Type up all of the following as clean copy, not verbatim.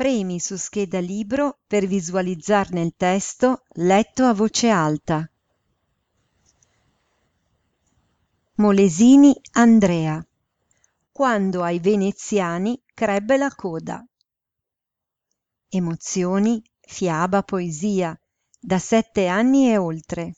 Premi su scheda libro per visualizzarne il testo letto a voce alta. Molesini, Andrea. Quando ai veneziani crebbe la coda. Emozioni, fiaba, poesia, da 7 anni e oltre.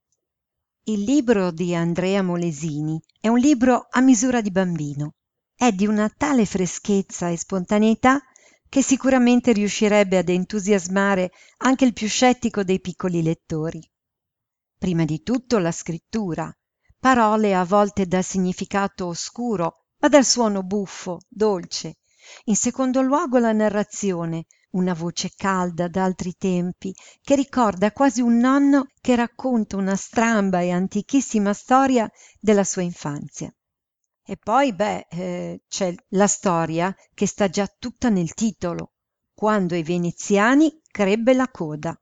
Il libro di Andrea Molesini è un libro a misura di bambino. È di una tale freschezza e spontaneità che sicuramente riuscirebbe ad entusiasmare anche il più scettico dei piccoli lettori. Prima di tutto la scrittura, parole a volte dal significato oscuro, ma dal suono buffo, dolce. In secondo luogo la narrazione, una voce calda d'altri tempi, che ricorda quasi un nonno che racconta una stramba e antichissima storia della sua infanzia. E poi, c'è la storia che sta già tutta nel titolo, quando ai veneziani crebbe la coda.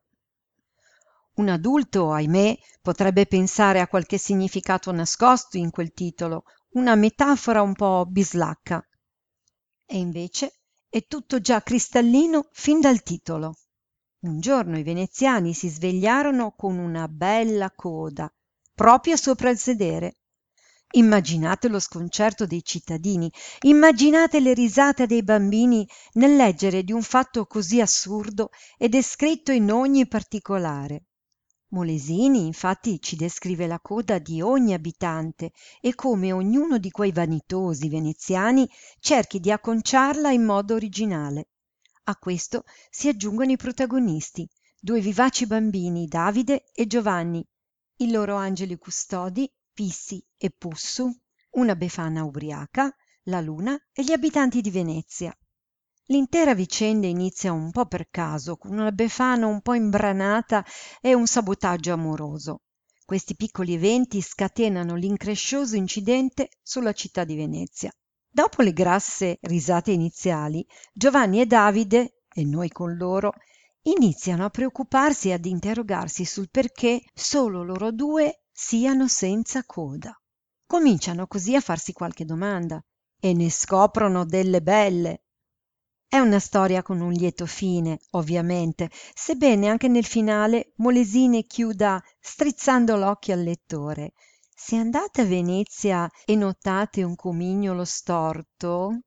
Un adulto, ahimè, potrebbe pensare a qualche significato nascosto in quel titolo, una metafora un po' bislacca. E invece è tutto già cristallino fin dal titolo. Un giorno i veneziani si svegliarono con una bella coda, proprio sopra il sedere. Immaginate lo sconcerto dei cittadini, immaginate le risate dei bambini nel leggere di un fatto così assurdo e descritto in ogni particolare. Molesini infatti ci descrive la coda di ogni abitante e come ognuno di quei vanitosi veneziani cerchi di acconciarla in modo originale. A questo si aggiungono i protagonisti, 2 vivaci bambini, Davide e Giovanni, i loro angeli custodi, Pissi e Pussu, una befana ubriaca, la Luna e gli abitanti di Venezia. L'intera vicenda inizia un po' per caso, con una befana un po' imbranata e un sabotaggio amoroso. Questi piccoli eventi scatenano l'increscioso incidente sulla città di Venezia. Dopo le grasse risate iniziali, Giovanni e Davide, e noi con loro, iniziano a preoccuparsi e ad interrogarsi sul perché solo loro 2 siano senza coda. Cominciano così a farsi qualche domanda e ne scoprono delle belle. È una storia con un lieto fine, ovviamente, sebbene anche nel finale Molesini chiuda strizzando l'occhio al lettore. Se andate a Venezia e notate un comignolo storto,